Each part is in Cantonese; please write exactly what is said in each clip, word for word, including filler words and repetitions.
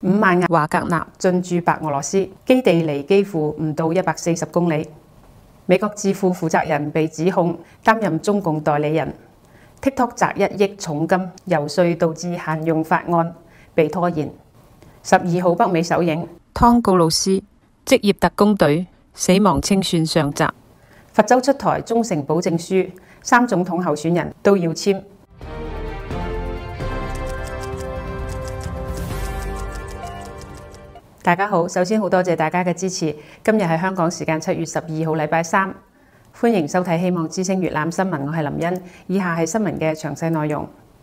五萬瓦格納進駐白俄羅斯，基地離基輔唔到一百四十公里。美國智庫負責人被指控擔任中共代理人。TikTok 砸一億重金遊說導致限用法案被拖延。十二號北美首映湯告魯斯職業特工隊死亡清算上集。佛州出台忠誠保證書，三總統候選人都要簽。大家好，首先好多謝大家嘅支持。今日係香港時間七月十二號禮拜三，歡迎收睇希望之聲粵覽新聞，我係林茵。以下係新聞嘅詳細內容。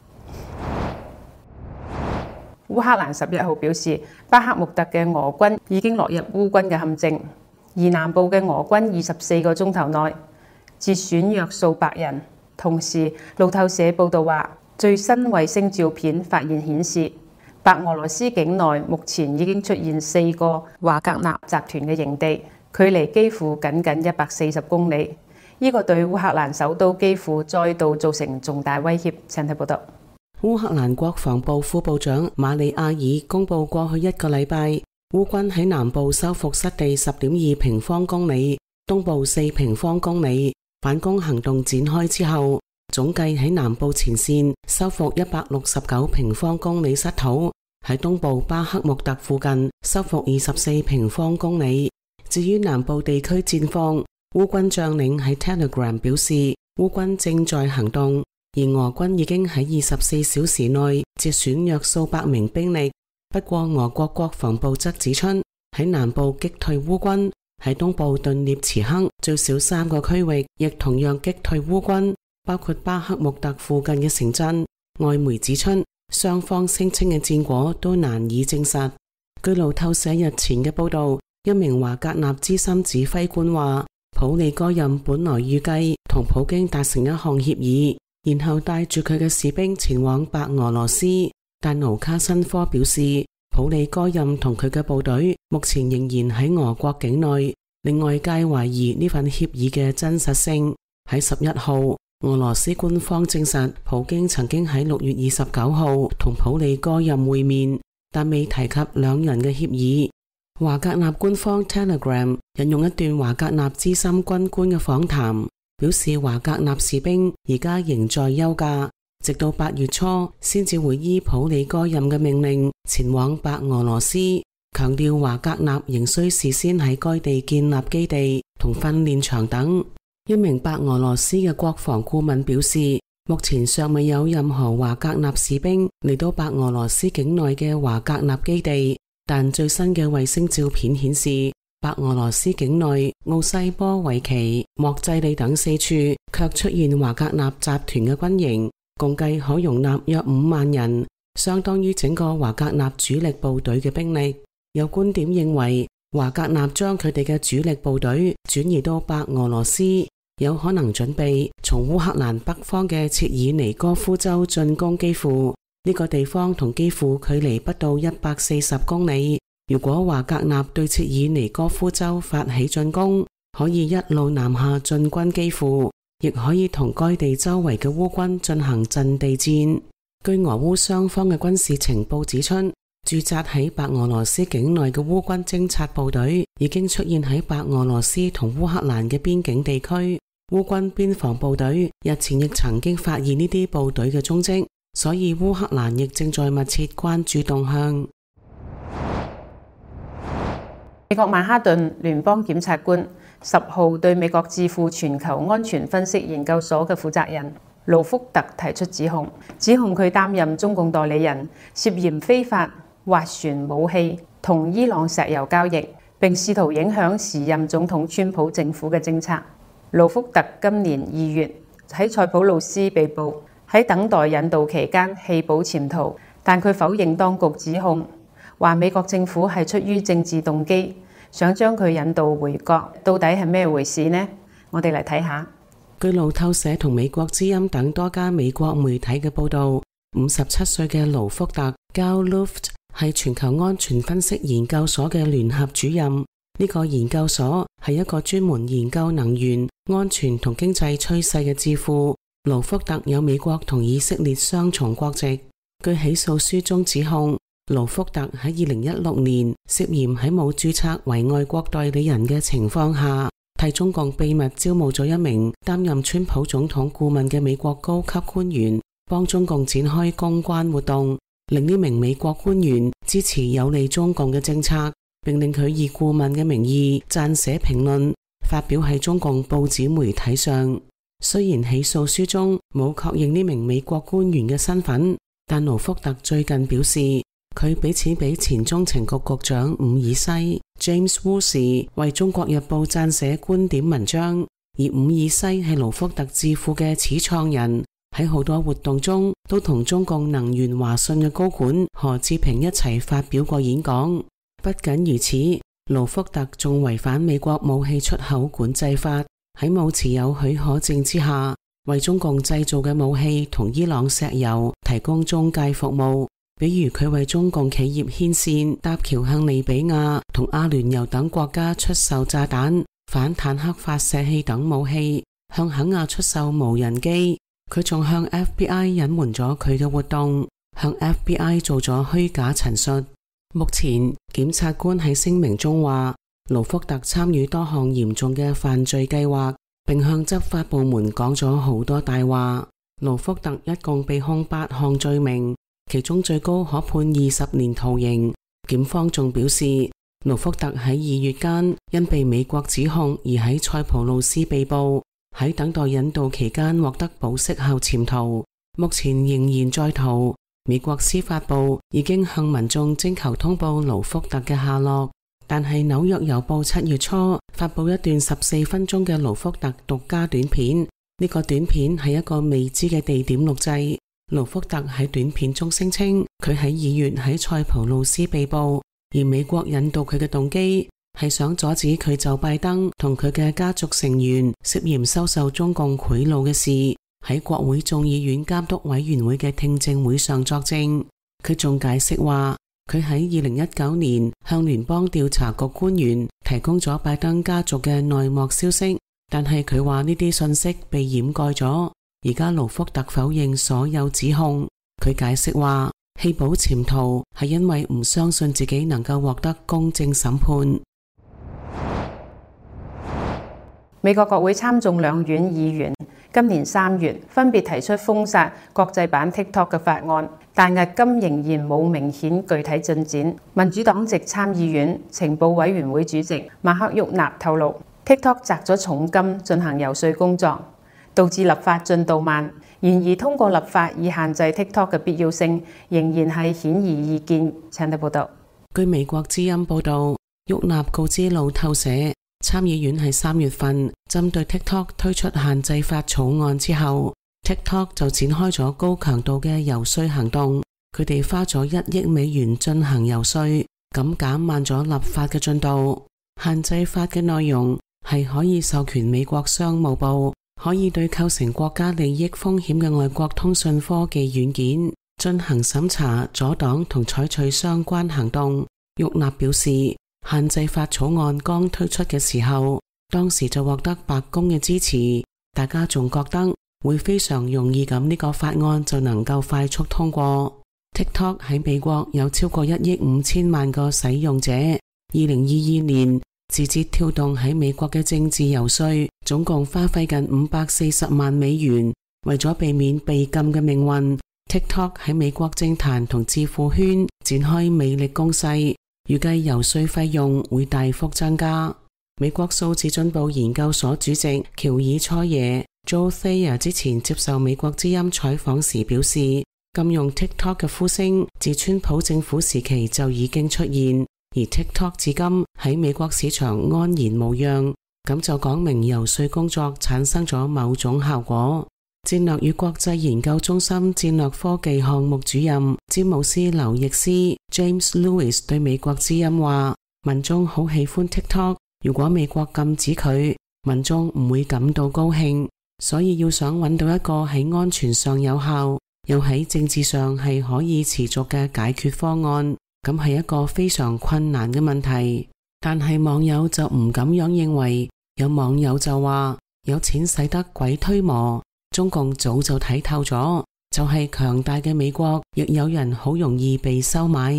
烏克蘭十一號表示，巴克穆特嘅俄軍已經落入烏軍嘅陷阱，而南部嘅俄軍二十四個鐘頭內截損約數百人。同時，路透社報道話，最新衛星照片發現顯示，白俄羅斯境內目前已經出現四個華格納集團嘅營地，距離基輔僅僅一百四十公里。呢、這個對烏克蘭首都基輔再度造成重大威脅。請睇報道。 烏克蘭國防部副部長馬里亞爾公布，過去一個禮拜，烏軍喺南部收復失地十點二平方公里，東部四平方公里。反攻行動展開之後，總計喺南部前線收復一百六十九平方公里失土，喺東部巴克穆特附近收復二十四平方公里。至於南部地區戰況，烏軍將領喺 Telegram 表示，烏軍正在行動，而俄軍已經喺二十四小時內截損約數百名兵力。不過俄國國防部則指出，喺南部擊退烏軍，喺東部頓涅茨克最少三個區域亦同樣擊退烏軍，包括巴克穆特附近嘅城鎮。外媒指出，雙方聲稱嘅戰果都難以證實。據路透社日前嘅報道，一名華格納資深指揮官話，普里戈任本來預計同普京達成一項協議，然後帶住佢嘅士兵前往白俄羅斯，但盧卡申科表示，普里戈任同佢嘅部隊目前仍然喺俄國境內，令外界懷疑呢份協議嘅真實性。喺十一號，俄羅斯官方證實普京曾經喺六月二十九號同普里戈任會面，但未提及兩人嘅協議。華格納官方 Telegram 引用一段華格納資深軍官嘅訪談，表示華格納士兵而家仍在休假，直到八月初先至會依普里戈任嘅命令前往白俄羅斯，強調華格納仍需事先喺該地建立基地同訓練場等。一名白俄羅斯嘅國防顧問表示，目前尚未有任何華格納士兵嚟到白俄羅斯境內嘅華格納基地，但最新嘅衛星照片顯示，白俄羅斯境內奧西波維奇、莫濟利等四處卻出現華格納集團嘅軍營，共計可容納約五萬人，相當於整個華格納主力部隊嘅兵力。有觀點認為，華格納將佢哋嘅主力部隊轉移到白俄羅斯，有可能準備從烏克蘭北方嘅切爾尼戈夫州進攻基輔。呢個地方同基輔距離不到一百四十公里。如果華格納對切爾尼戈夫州發起進攻，可以一路南下進軍基輔，亦可以同該地周圍嘅烏軍進行陣地戰。據俄烏雙方嘅軍事情報指出，駐紮喺白俄羅斯境內嘅烏軍偵察部隊已經出現喺白俄羅斯同烏克蘭嘅邊境地區。烏軍邊防部隊日前亦曾經發現呢啲部隊嘅蹤跡，所以烏克蘭亦正在密切關注動向。 美國曼哈頓聯邦檢察官十號對美國智庫全球安全分析研究所嘅負責人盧福特提出指控，指控佢擔任中共代理人，涉嫌非法斡旋武器同伊朗石油交易，並試圖影響時任總統川普政府嘅政策。盧福特今年二月喺塞浦路斯被捕，喺等待引渡期間棄保潛逃，但佢否認當局指控，話美國政府係出於政治動機，想將佢引渡回國。到底係咩回事呢？我哋嚟睇下。 據路透社同美國之音等多家美國媒體嘅報道，五十七歲嘅盧福特 Gal Luft 係全球安全分析研究所嘅聯合主任。呢個研究所係一個專門研究能源、安全同經濟趨勢嘅智庫。盧福特有美國同以色列雙重國籍。據起訴書中指控， 盧福特喺二零一六年涉嫌喺冇註冊為外國代理人嘅情況下，替中共秘密招募咗一名擔任川普總統顧問嘅美國高級官員，幫中共展開公關活動，令呢名美國官員支持有利中共嘅政策，並令佢以顧問嘅名義撰寫評論，發表喺中共報紙媒體上。雖然起訴書中冇確認呢名美國官員嘅身份，但盧福特最近表示，佢俾錢俾前中情局局長伍爾西 James Woolsey 為中國日報撰寫觀點文章，而伍爾西係盧福特智庫嘅始創人，喺好多活動中都同中共能源華信嘅高管何志平一齊發表過演講。不僅如此，盧福特仲違反美國武器出口管制法，喺冇持有許可證之下，為中共製造嘅武器同伊朗石油提供中介服務，比如佢為中共企業牽線搭橋向利比亞同阿聯酋等國家出售炸彈、反坦克發射器等武器，向肯亞出售無人機。佢仲向 F B I 隱瞞咗佢嘅活動，向 F B I 做咗虛假陳述。目前檢察官喺聲明中話，盧福特參與多項嚴重嘅犯罪計劃，並向執法部門講咗好多大話。盧福特一共被控八項罪名，其中最高可判二十年徒刑。檢方仲表示，盧福特喺二月間因被美國指控而喺塞浦路斯被捕，喺等待引渡期間獲得保釋後潛逃，目前仍然在逃。美國司法部已經向民眾徵求通報盧福特嘅下落，但係紐約郵報七月初發佈一段十四分鐘嘅盧福特獨家短片，呢、這個短片係一個未知嘅地點錄製。盧福特喺短片中聲稱佢喺二月喺塞浦路斯被捕，而美國引渡佢嘅動機係想阻止佢就拜登同佢嘅家族成員涉嫌收受中共賄賂嘅事喺國會眾議院監督委員會嘅聽證會上作證。佢仲解釋話，佢喺二零一九年向聯邦調查局官員提供咗拜登家族嘅內幕消息，但係佢話呢啲信息被掩蓋咗。而家盧福特否認所有指控。佢解釋話，棄保潛逃係因為唔相信自己能夠獲得公正審判。 美國國會參眾兩院議員今年三月分別提出封殺國際版 TikTok 嘅法案，但至今仍然冇明顯具體進展。民主黨籍參議院情報委員會主席馬克沃納透露 ，TikTok 擲咗重金進行遊說工作，導致立法進度慢。然而通過立法以限制 TikTok 嘅必要性，仍然係顯而易見。請睇報道。 據美國之音報道，沃納告知路透社，參議院喺三月份針對 TikTok 推出限制法草案之後， TikTok 就展開咗高強度嘅遊說行動。佢哋花咗一億美元進行遊說，咁減慢咗立法嘅進度。限制法嘅內容係可以授權美國商務部可以對構成國家利益風險嘅外國通訊科技軟件進行審查、阻擋同採取相關行動。沃納表示，限制法草案剛推出嘅時候，當時就獲得白宮嘅支持，大家仲覺得會非常容易咁呢個法案就能夠快速通過。TikTok 喺美國有超過一億五千萬個使用者。二零二二年，字節跳動喺美國嘅政治遊說，總共花費近五百四十萬美元，為咗避免被禁嘅命運。TikTok 喺美國政壇同智庫圈展開魅力攻勢，預計遊說費用會大幅增加。美國數字進步研究所主席喬爾初耶 Joe Thayer 之前接受美國之音採訪時表示，禁用 TikTok 嘅呼聲自川普政府時期就已經出現，而 TikTok 至今喺美國市場安然無恙，咁就講明遊說工作產生咗某種效果。戰略與國際研究中心戰略科技項目主任詹姆斯劉易斯 James Lewis 對美國之音話，民眾好喜歡 TikTok， 如果美國禁止佢，民眾唔會感到高興，所以要想揾到一個喺安全上有效，又喺政治上係可以持續嘅解決方案，咁係一個非常困難嘅問題。但係網友就唔咁樣認為，有網友就話，有錢使得鬼推磨，中共早就睇透咗，就係強大嘅美國，亦有人好容易被收買。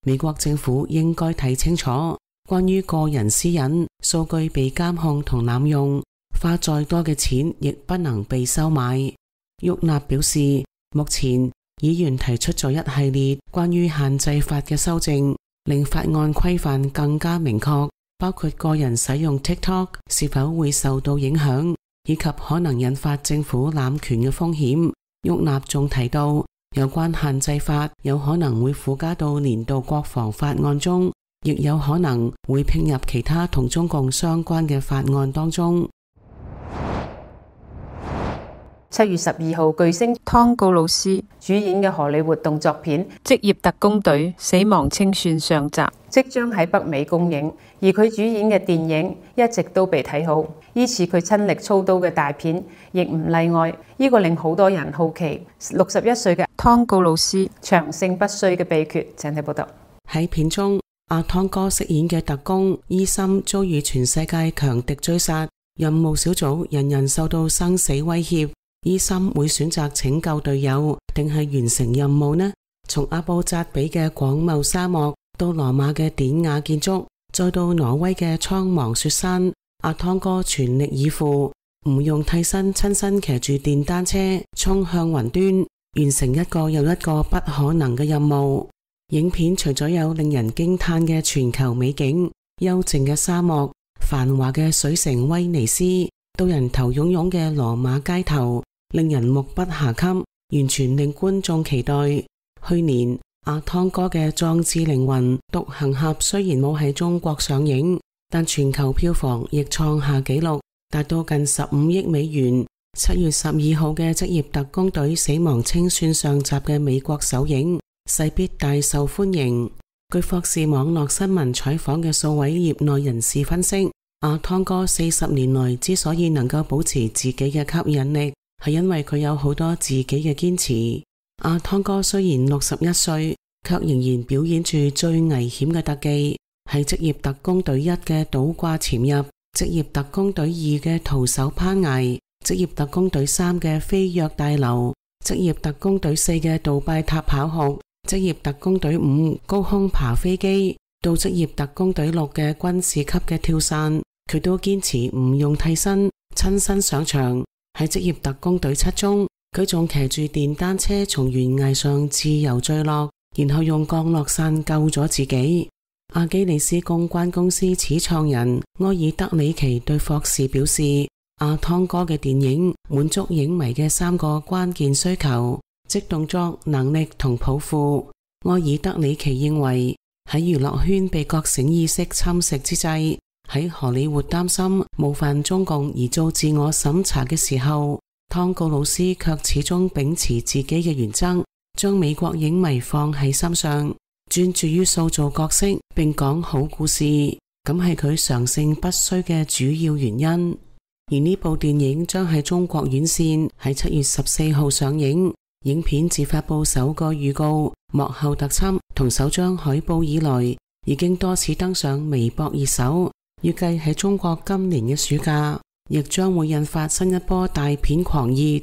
美國政府應該睇清楚關於個人私隱、數據被監控同濫用，花再多嘅錢亦不能被收買。沃納表示，目前議員提出咗一系列關於限制法嘅修正，令法案規範更加明確，包括個人使用 TikTok 是否會受到影響，以及可能引發政府濫權嘅風險。沃納仲提到，有關限制法有可能會附加到年度國防法案中，亦有可能會併入其他同中共相關嘅法案當中。 七月十二號，巨星湯告魯斯主演嘅荷里活動作片《職業特工隊：死亡清算》上集，即將喺北美公映，而佢主演嘅電影一直都被睇好，依次佢親力操刀嘅大片亦唔例外。呢、這個令好多人好奇，六十一歲嘅湯告魯斯長盛不衰嘅秘訣。請睇報道。喺片中，阿湯哥飾演嘅特工伊森遭遇全世界強敵追殺，任務小組人人受到生死威脅。伊森會選擇拯救隊友，定係完成任務呢？從阿布扎比嘅廣袤沙漠，到羅馬嘅典雅建築，再到挪威嘅蒼茫雪山，阿湯哥全力以赴，唔用替身，親身騎住電單車衝向雲端，完成一個又一個不可能嘅任務。影片除咗有令人驚嘆嘅全球美景、幽靜嘅沙漠、繁華嘅水城威尼斯，到人頭湧湧嘅羅馬街頭，令人目不暇給，完全令觀眾期待。去年阿湯哥嘅壯志凌雲獨行俠雖然冇喺中國上映，但全球票房亦創下紀錄，達到近十五億美元。七月十二號嘅職業特工隊死亡清算上集嘅美國首映，勢必大受歡迎。據霍士網絡新聞採訪嘅數位業內人士分析，阿湯哥四十年來之所以能夠保持自己嘅吸引力，係因為佢有好多自己嘅堅持。阿湯哥雖然六十一歲，卻仍然表演住最危險嘅特技，係職業特工隊一嘅倒掛潛入，職業特工隊二嘅徒手攀崖，職業特工隊三嘅飛躍大樓，職業特工隊四嘅杜拜塔跑酷，職業特工隊五高空爬飛機，到職業特工隊六嘅軍事級嘅跳傘，佢都堅持唔用替身，親身上場。喺職業特工隊七中，佢仲騎住電單車從懸崖上自由墜落，然後用降落傘救咗自己。阿基里斯公關公司始創人埃爾德里奇對霍士表示，阿湯哥嘅電影滿足影迷嘅三個關鍵需求：即動作、能力同抱負。埃爾德里奇認為，喺娛樂圈被覺醒意識侵蝕之際，喺荷里活擔心冒犯中共而做自我審查嘅時候，湯告魯斯卻始終秉持自己嘅原則，將美國影迷放喺心上，專注於塑造角色並講好故事，咁係佢長盛不衰嘅主要原因。而呢部電影將喺中國院線喺七月十四號上映。影片自發佈首個預告、幕後特輯同首張海報以來，已經多次登上微博熱搜。預計喺中國今年嘅暑假，亦將會引發新一波大片狂熱。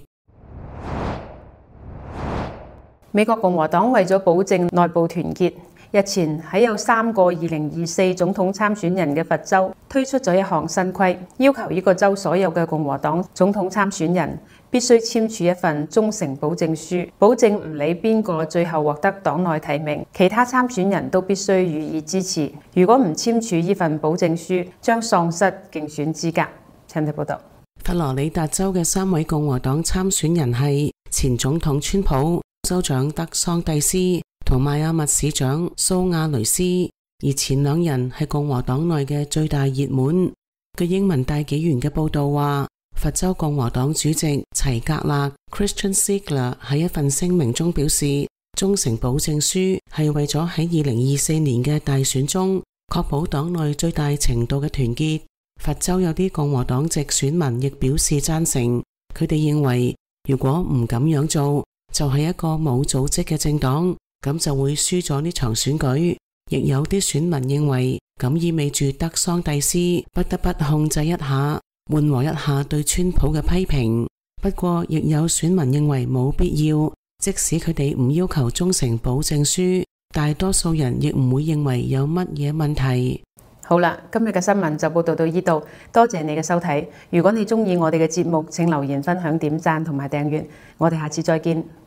美國共和黨為咗保證內部團結，日前喺有三個二零二四總統參選人嘅佛州推出咗一項新規，要求呢個州所有嘅共和黨總統參選人必須簽署一份忠誠保證書，保證唔理邊個最後獲得黨內提名，其他參選人都必須予以支持。如果唔簽署呢份保證書，將喪失競選資格。請睇報道。 佛羅里達州嘅三位共和黨參選人係前總統川普、州長德桑蒂斯同邁阿密市長蘇亞雷斯，而前兩人係共和黨內嘅最大熱門。據英文大紀元嘅報道話，佛州共和黨主席齊格勒 Christian Ziegler 喺一份聲明中表示，忠誠保證書係為咗喺二零二四年嘅大選中確保黨內最大程度嘅團結。佛州有啲共和黨籍選民亦表示贊成，佢哋認為如果唔咁樣做，就係一個冇組織嘅政黨，咁就會輸咗呢場選舉。亦有啲選民認為咁意味住德桑蒂斯不得不控制一下，緩和一下對川普嘅批評。不過亦有選民認為冇必要，即使佢哋唔要求忠誠保證書， 大多數人亦唔會認為有乜嘢問題。 好啦，今日嘅新聞就報道到呢度，多謝你嘅收睇。如果你鍾意我哋嘅節目，請留言、分享、點讚同埋訂閱。我哋下次再見。